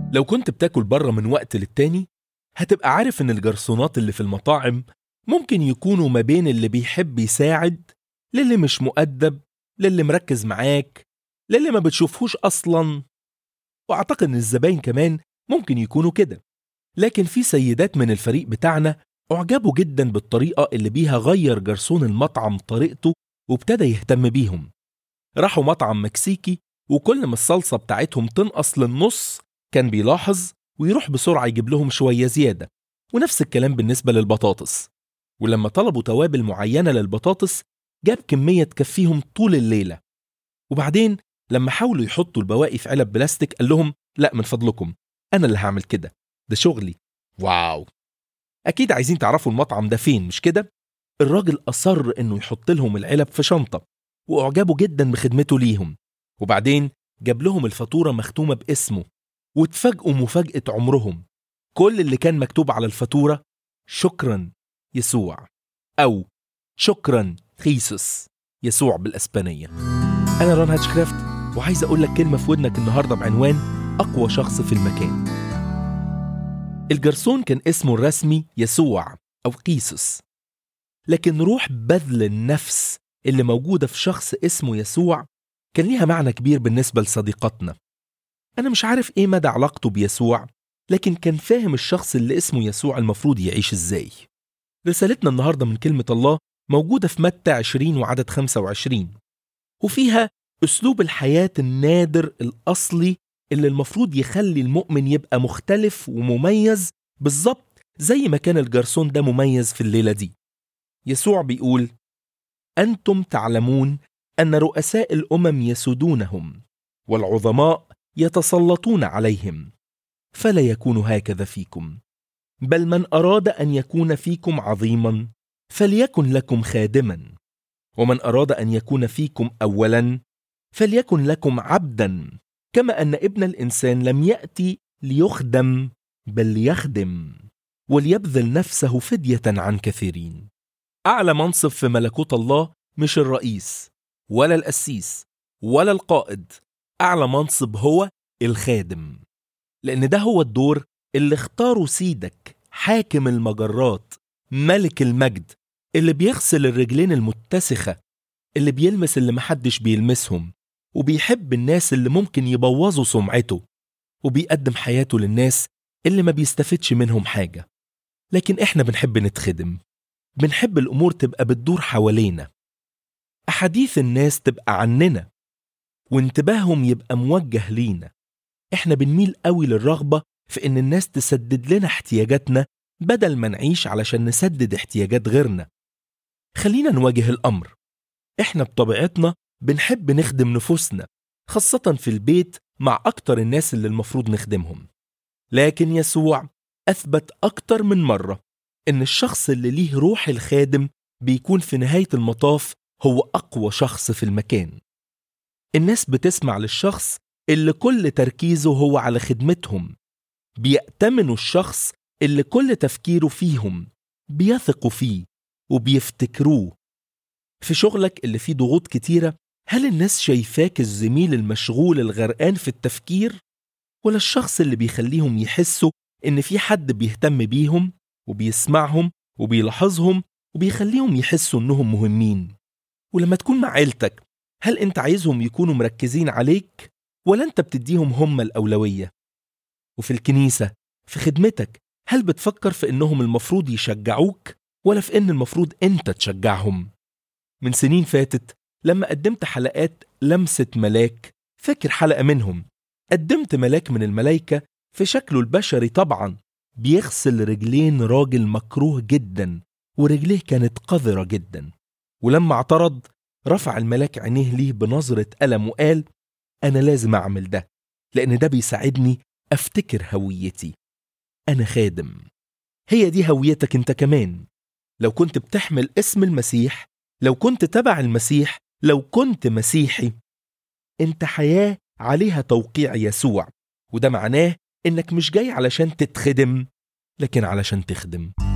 لو كنت بتاكل بره من وقت للتاني هتبقى عارف إن الجرسونات اللي في المطاعم ممكن يكونوا ما بين اللي بيحب يساعد للي مش مؤدب، للي مركز معاك، للي ما بتشوفهوش أصلاً. وأعتقد إن الزباين كمان ممكن يكونوا كده. لكن في سيدات من الفريق بتاعنا أعجبوا جداً بالطريقة اللي بيها غير جرسون المطعم طريقته وابتدى يهتم بيهم. راحوا مطعم مكسيكي وكل ما الصلصة بتاعتهم تنقص للنص كان بيلاحظ ويروح بسرعة يجيب لهم شوية زيادة. ونفس الكلام بالنسبة للبطاطس. ولما طلبوا توابل معينة للبطاطس جاب كمية تكفيهم طول الليلة. وبعدين لما حاولوا يحطوا البواقي في علب بلاستيك قال لهم لا من فضلكم، أنا اللي هعمل كده، ده شغلي. واو، أكيد عايزين تعرفوا المطعم ده فين مش كده؟ الراجل أصر إنه يحط لهم العلب في شنطة وأعجبوا جدا بخدمته ليهم. وبعدين جاب لهم الفاتورة مختومة باسمه واتفاجئوا مفاجأة عمرهم. كل اللي كان مكتوب على الفاتورة شكرا يسوع، أو شكرا خيسوس، يسوع بالأسبانية. أنا ران هاتشكرافت وعايز أقول لك كلمة في ودنك النهاردة بعنوان أقوى شخص في المكان. الجرسون كان اسمه الرسمي يسوع أو قيسوس، لكن روح بذل النفس اللي موجودة في شخص اسمه يسوع كان ليها معنى كبير بالنسبة لصديقتنا. أنا مش عارف إيه مدى علاقته بيسوع، لكن كان فاهم الشخص اللي اسمه يسوع المفروض يعيش إزاي. رسالتنا النهاردة من كلمة الله موجودة في متى 20 وعدد 25، وفيها أسلوب الحياة النادر الأصلي اللي المفروض يخلي المؤمن يبقى مختلف ومميز بالظبط زي ما كان الجرسون ده مميز في الليلة دي. يسوع بيقول: أنتم تعلمون أن رؤساء الأمم يسودونهم والعظماء يتسلطون عليهم، فلا يكون هكذا فيكم، بل من أراد أن يكون فيكم عظيما فليكن لكم خادما، ومن أراد أن يكون فيكم أولا فليكن لكم عبدا، كما أن ابن الإنسان لم يأتي ليخدم بل ليخدم وليبذل نفسه فدية عن كثيرين. أعلى منصب في ملكوت الله مش الرئيس ولا القسيس ولا القائد، أعلى منصب هو الخادم، لأن ده هو الدور اللي اختاره سيدك حاكم المجرات ملك المجد، اللي بيغسل الرجلين المتسخة، اللي بيلمس اللي محدش بيلمسهم، وبيحب الناس اللي ممكن يبوظوا سمعته، وبيقدم حياته للناس اللي ما بيستفدش منهم حاجة. لكن احنا بنحب نتخدم، بنحب الأمور تبقى بتدور حوالينا، أحاديث الناس تبقى عننا، وانتباههم يبقى موجه لينا. احنا بنميل قوي للرغبة في ان الناس تسدد لنا احتياجاتنا بدل ما نعيش علشان نسدد احتياجات غيرنا. خلينا نواجه الأمر، احنا بطبيعتنا بنحب نخدم نفوسنا، خاصة في البيت مع أكتر الناس اللي المفروض نخدمهم. لكن يسوع أثبت أكتر من مرة إن الشخص اللي ليه روح الخادم بيكون في نهاية المطاف هو أقوى شخص في المكان. الناس بتسمع للشخص اللي كل تركيزه هو على خدمتهم، بيأتمنوا الشخص اللي كل تفكيره فيهم، بيثقوا فيه وبيفتكروه. في شغلك اللي فيه ضغوط كتيرة، هل الناس شايفاك الزميل المشغول الغرقان في التفكير، ولا الشخص اللي بيخليهم يحسوا إن في حد بيهتم بيهم وبيسمعهم وبيلاحظهم وبيخليهم يحسوا إنهم مهمين؟ ولما تكون مع عيلتك، هل أنت عايزهم يكونوا مركزين عليك ولا أنت بتديهم هم الأولوية؟ وفي الكنيسة في خدمتك، هل بتفكر في إنهم المفروض يشجعوك ولا في إن المفروض أنت تشجعهم؟ من سنين فاتت لما قدمت حلقات لمسة ملاك، فاكر حلقة منهم قدمت ملاك من الملايكة في شكله البشري طبعا بيغسل رجلين راجل مكروه جدا ورجليه كانت قذرة جدا، ولما اعترض رفع الملاك عينيه ليه بنظرة ألم وقال: أنا لازم أعمل ده، لأن ده بيساعدني أفتكر هويتي، أنا خادم. هي دي هويتك أنت كمان. لو كنت بتحمل اسم المسيح، لو كنت تبع المسيح، لو كنت مسيحي، أنت حياة عليها توقيع يسوع، وده معناه إنك مش جاي علشان تتخدم، لكن علشان تخدم.